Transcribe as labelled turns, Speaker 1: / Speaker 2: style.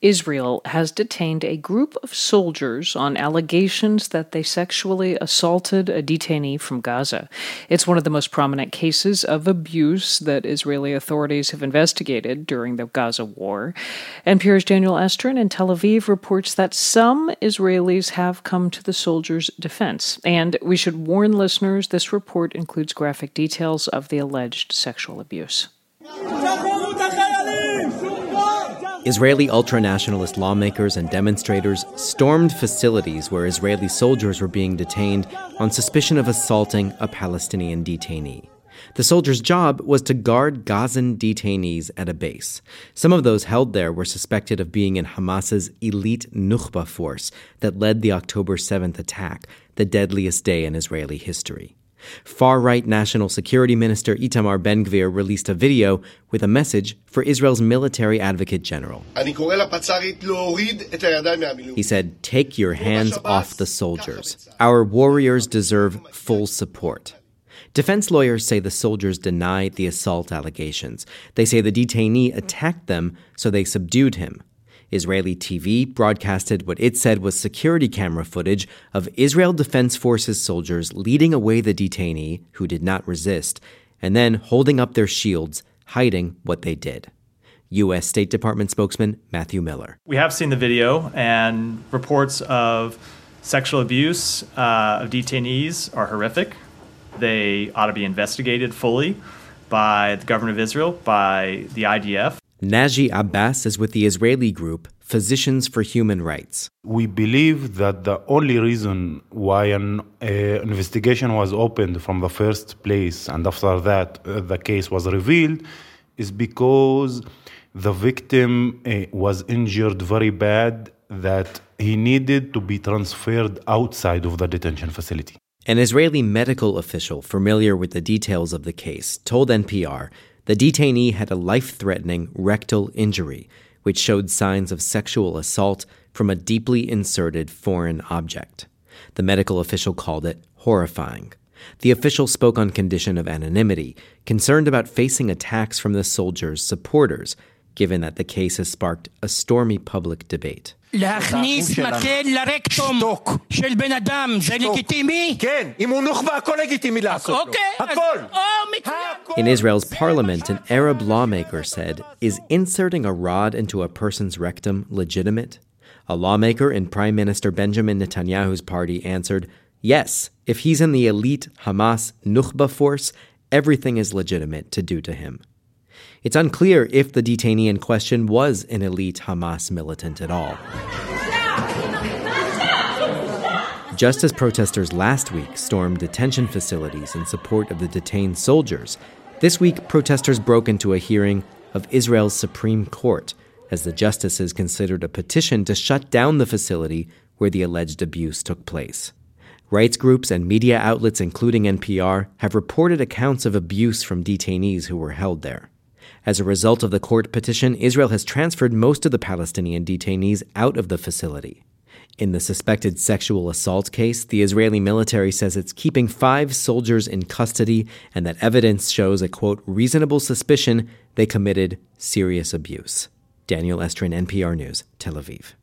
Speaker 1: Israel has detained a group of soldiers on allegations that they sexually assaulted a detainee from Gaza. It's one of the most prominent cases of abuse that Israeli authorities have investigated during the Gaza war. NPR's Daniel Estrin in Tel Aviv reports that some Israelis have come to the soldiers' defense. And we should warn listeners, this report includes graphic details of the alleged sexual abuse.
Speaker 2: Israeli ultra-nationalist lawmakers and demonstrators stormed facilities where Israeli soldiers were being detained on suspicion of assaulting a Palestinian detainee. The soldiers' job was to guard Gazan detainees at a base. Some of those held there were suspected of being in Hamas's elite Nukhba force that led the October 7th attack, the deadliest day in Israeli history. Far-right National Security Minister Itamar Ben-Gvir released a video with a message for Israel's military advocate general. He said, "Take your hands off the soldiers. Our warriors deserve full support." Defense lawyers say the soldiers deny the assault allegations. They say the detainee attacked them, so they subdued him. Israeli TV broadcasted what it said was security camera footage of Israel Defense Forces soldiers leading away the detainee, who did not resist, and then holding up their shields, hiding what they did. U.S. State Department spokesman Matthew Miller.
Speaker 3: We have seen the video, and reports of sexual abuse of detainees are horrific. They ought to be investigated fully by the government of Israel, by the IDF.
Speaker 2: Naji Abbas is with the Israeli group Physicians for Human Rights.
Speaker 4: We believe that the only reason why an investigation was opened from the first place and after that the case was revealed is because the victim was injured very bad, that he needed to be transferred outside of the detention facility.
Speaker 2: An Israeli medical official familiar with the details of the case told NPR the detainee had a life-threatening rectal injury, which showed signs of sexual assault from a deeply inserted foreign object. The medical official called it horrifying. The official spoke on condition of anonymity, concerned about facing attacks from the soldiers' supporters, given that the case has sparked a stormy public debate.
Speaker 5: להכניס מקל לרקטום של בן אדם, זה לגיטימי? כן, אם הוא נוח'בה, הכל לגיטימי לעשות לו. הכל.
Speaker 2: In Israel's parliament, an Arab lawmaker said, "Is inserting a rod into a person's rectum legitimate?" A lawmaker in Prime Minister Benjamin Netanyahu's party answered, "Yes, if he's in the elite Hamas Nukhba force, everything is legitimate to do to him." It's unclear if the detainee in question was an elite Hamas militant at all. Just as protesters last week stormed detention facilities in support of the detained soldiers, this week protesters broke into a hearing of Israel's Supreme Court as the justices considered a petition to shut down the facility where the alleged abuse took place. Rights groups and media outlets, including NPR, have reported accounts of abuse from detainees who were held there. As a result of the court petition, Israel has transferred most of the Palestinian detainees out of the facility. In the suspected sexual assault case, the Israeli military says it's keeping 5 soldiers in custody and that evidence shows a, quote, reasonable suspicion they committed serious abuse. Daniel Estrin, NPR News, Tel Aviv.